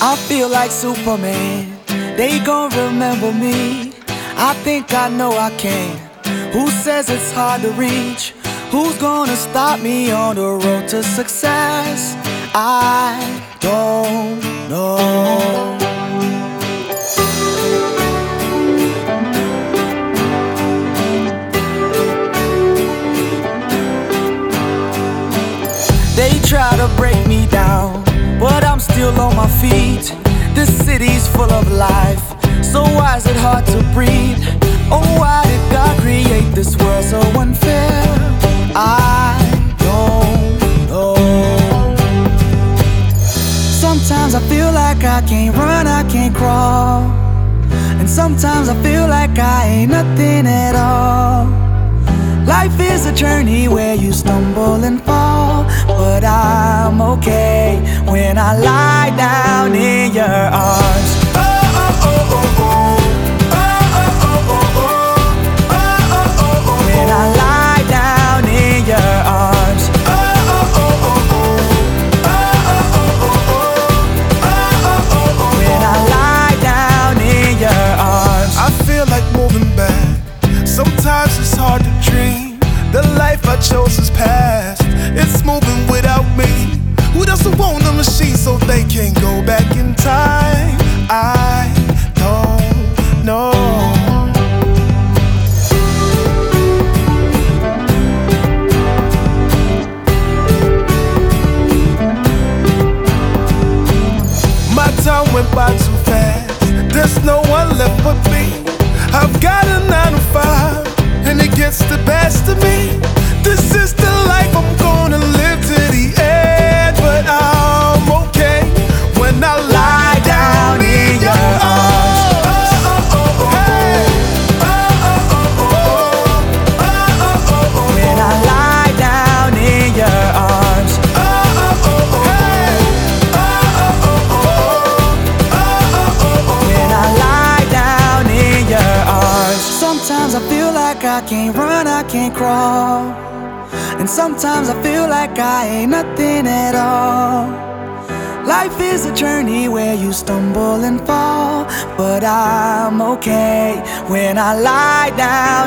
I feel like Superman, they gon' remember me. I think I know I can. Who says it's hard to reach? Who's gonna stop me on the road to success? I don't know. They try to break me down, but I'm still on my feet. This city's full of life, so why is it hard to breathe? Oh, why did God create this world so unfair? I don't know. Sometimes I feel like I can't run, I can't crawl, and sometimes I feel like I ain't nothing at all. Life is a journey where you stumble and fall, but I'm okay when I lie down in your arms. Oh, oh, oh, oh, oh. Oh, oh, oh, oh, oh. Oh, oh, oh, oh. When I lie down in your arms. Oh, oh, oh, oh, oh. Oh, oh, oh, oh, oh. Oh, oh, oh, oh. When I lie down in your arms. I feel like moving back. Sometimes it's hard to dream. The life I chose is past. It's moving without me. Who doesn't want a machine so they can go back in time? I don't know. My time went by too fast. There's no one left but me. I've got a 9 to 5, and it gets the best of me. This is the life I'm gonna live to the end, but I'm okay when I lie down in your arms. Oh, oh, oh, oh, hey. Oh, oh, oh, oh, oh. Oh, oh, oh, oh. When I lie down in your arms. Oh, oh, oh, oh, hey. Oh, oh, oh, oh, oh. Oh, oh, oh, oh. When I lie down in your arms. Sometimes I feel like I can't run, I can't crawl, and sometimes I feel like I ain't nothing at all. Life is a journey where you stumble and fall, but I'm okay when I lie down